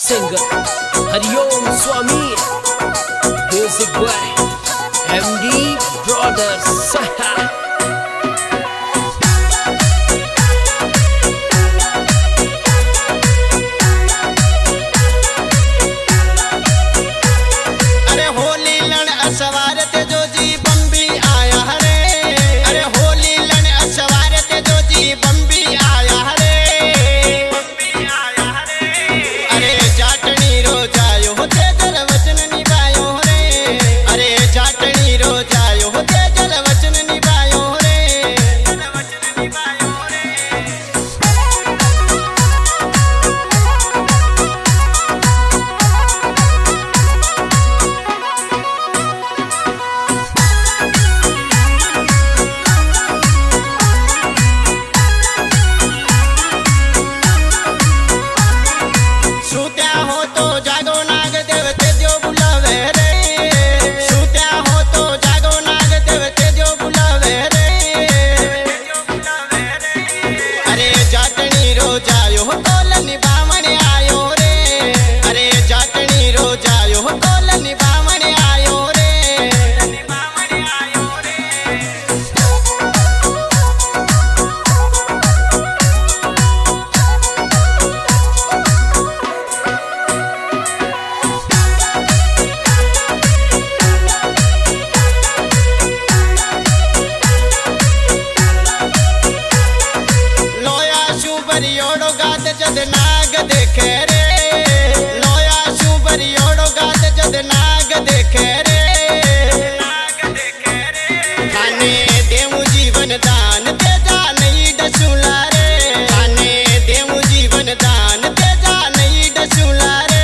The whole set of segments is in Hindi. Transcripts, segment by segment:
Singer Hariom Swami, music by MD Brothers. अरे होली लण असवार ते जो जी बम्बी आया हरे। अरे होली लण असवार ते जो जी बम्बी आया हरे। अरे जाटनी रोजायो होते जल वचन निभायो रे। अरे जाटनी रोजायो होते जल वचन निभायो रे। सूत्या हो तो जागो नाग देवते जो बुलावे रे। सूत्या हो तो जागो नाग देवते जो बुलावे रे। अरे जाटनी रोजायो हो कोल निभावण आयो रे। अरे जाटनी रोजायो हो कोल निभावण आयो रे। लोया शू बरियोड़ो गात जद नाग देखे रे। लोया शू बरियोड़ो गात जद नाग देखे रे। खाने देऊ जीवन दान ते जा नहीं डसूला रे। खाने देऊ जीवन दान ते जा नहीं डसूला रे।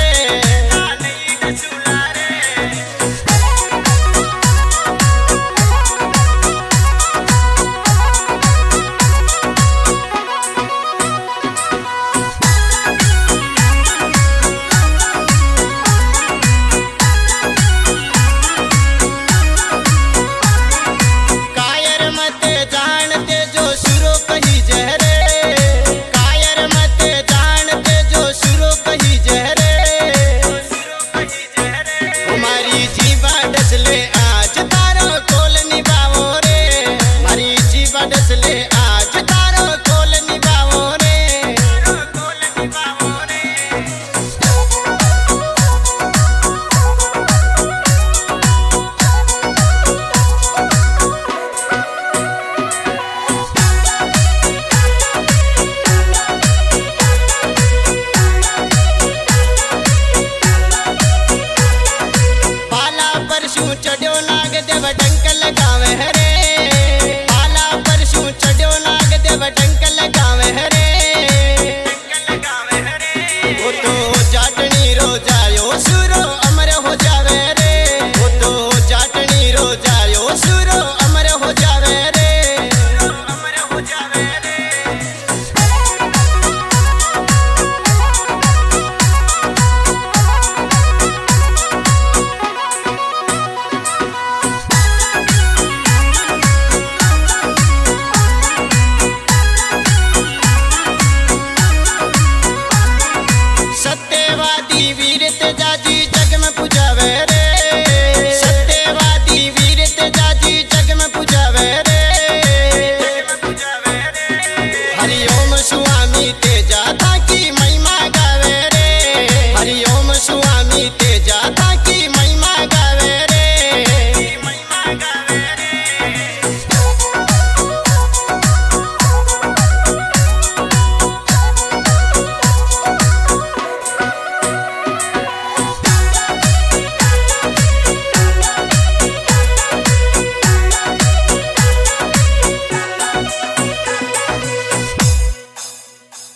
कायर मते जानते जो सुरो कही जहरे। कायर मते जानते जो सुरो कही जहरे। हमारी जीवा डसले आज तारो कोल निभाओ रे। हमारी जीवा डसले आज तारो कोल निभाओ रे। पाला परशु चढ़ो नाग देव डंक लगावे हरे। पाला परशु चढ़ो नाग देव डंक लगावे हरे। वो तो जाटनी रोजायो सुरो अमर हो जावे रे। वो तो जाटनी रोजायो सुरो अमर हो जावे रे। सत्यवादी